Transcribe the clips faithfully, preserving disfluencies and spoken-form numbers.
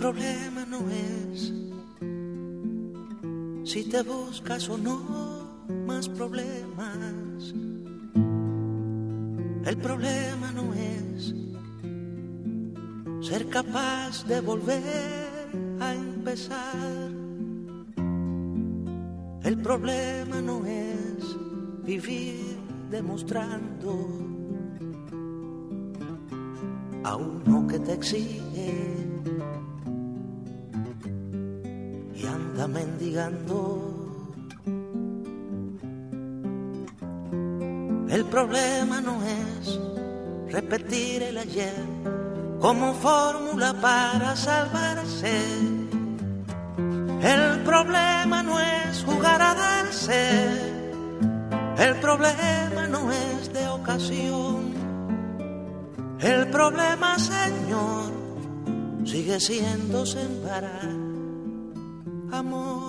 problema no es si te buscas o no más problemas. El problema no es ser capaz de volver a empezar. El problema no es vivir demostrando a uno que te exige y anda mendigando. El problema no es repetir el ayer como fórmula para salvarse. El problema no es jugar a darse. El problema no es de ocasión. El problema, Señor, sigue siendo sembrar amor.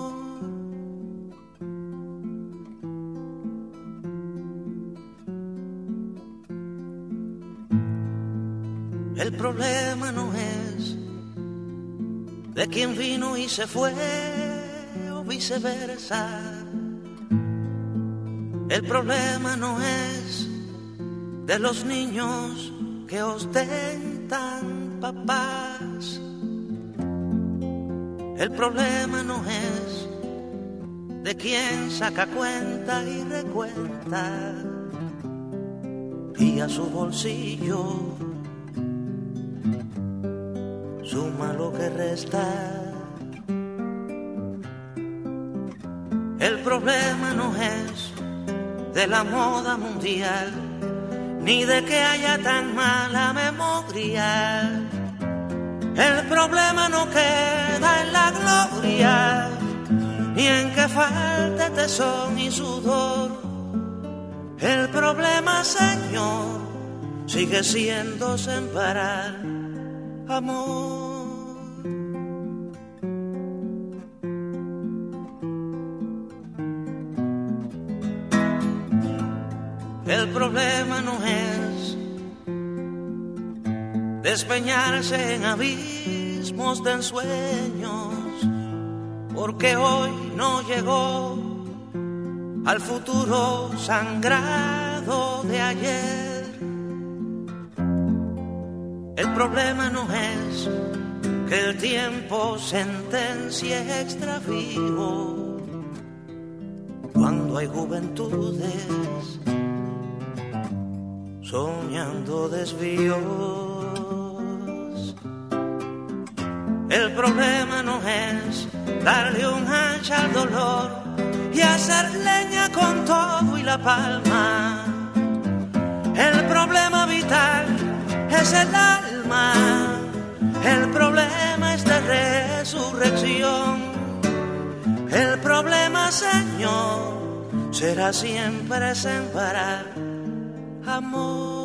El problema no es de quien vino y se fue o viceversa. El problema no es de los niños que ostentan papás. El problema no es de quien saca cuenta y recuenta y a su bolsillo suma lo que resta. El problema no es de la moda mundial, ni de que haya tan mala memoria. El problema no queda en la gloria, ni en que falte tesón y sudor. El problema, Señor, sigue siendo sembrar amor. El problema no es despeñarse en abismos de ensueños, porque hoy no llegó al futuro sangrado de ayer. El problema no es que el tiempo sentencie extravío cuando hay juventudes soñando desvíos. El problema no es darle un hacha al dolor y hacer leña con todo y la palma. El problema vital es el alma. El problema es de resurrección. El problema, Señor, será siempre sembrar amor.